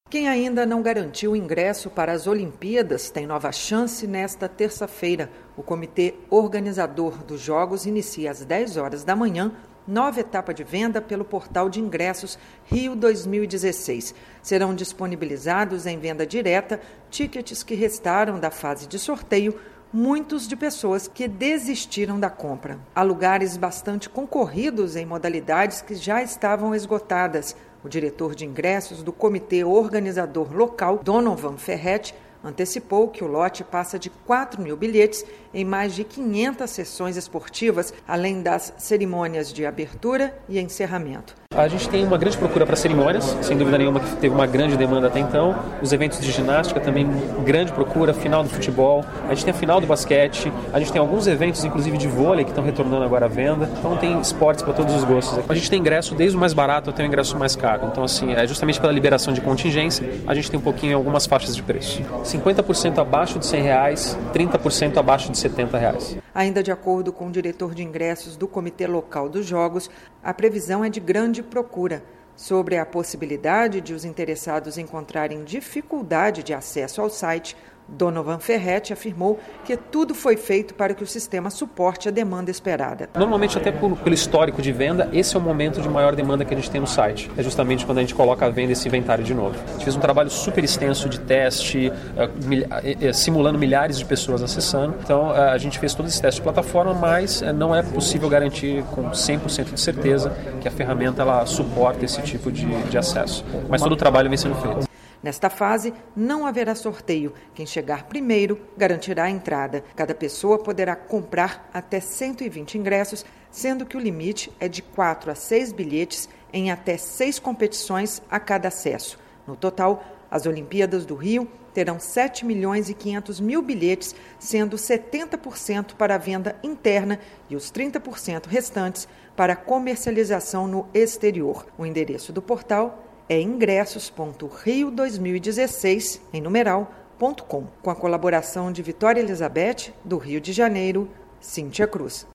Quem ainda não garantiu o ingresso para as Olimpíadas tem nova chance nesta terça-feira. O comitê organizador dos Jogos inicia às 10 horas da manhã, nova etapa de venda pelo portal de ingressos Rio 2016. Serão disponibilizados em venda direta tickets que restaram da fase de sorteio, muitos de pessoas que desistiram da compra. Há lugares bastante concorridos em modalidades que já estavam esgotadas. O diretor de ingressos do comitê organizador local, Donovan Ferretti, antecipou que o lote passa de 4.000 bilhetes em mais de 500 sessões esportivas, além das cerimônias de abertura e encerramento. A gente tem uma grande procura para cerimônias, sem dúvida nenhuma que teve uma grande demanda até então. Os eventos de ginástica também, grande procura, final do futebol. A gente tem a final do basquete, a gente tem alguns eventos, inclusive de vôlei, que estão retornando agora à venda. Então tem esportes para todos os gostos. A gente tem ingresso desde o mais barato até o ingresso mais caro. Então assim, é justamente pela liberação de contingência, a gente tem um pouquinho em algumas faixas de preço. 50% abaixo de R$100, 30% abaixo de R$70. Ainda de acordo com o diretor de ingressos do Comitê Local dos Jogos, a previsão é de grande procura. Sobre a possibilidade de os interessados encontrarem dificuldade de acesso ao site, Donovan Ferretti afirmou que tudo foi feito para que o sistema suporte a demanda esperada. Normalmente, até pelo histórico de venda, esse é o momento de maior demanda que a gente tem no site. É justamente quando a gente coloca à venda esse inventário de novo. A gente fez um trabalho super extenso de teste, simulando milhares de pessoas acessando. Então, a gente fez todo esse teste de plataforma, mas não é possível garantir com 100% de certeza que a ferramenta ela suporta esse tipo de acesso. Mas todo o trabalho vem sendo feito. Nesta fase, não haverá sorteio. Quem chegar primeiro garantirá a entrada. Cada pessoa poderá comprar até 120 ingressos, sendo que o limite é de 4 a 6 bilhetes em até 6 competições a cada acesso. No total, as Olimpíadas do Rio terão 7.500.000 bilhetes, sendo 70% para a venda interna e os 30% restantes para comercialização no exterior. O endereço do portal é ingressos.rio2016, em numeral.com, com a colaboração de Vitória Elizabeth, do Rio de Janeiro, Cíntia Cruz.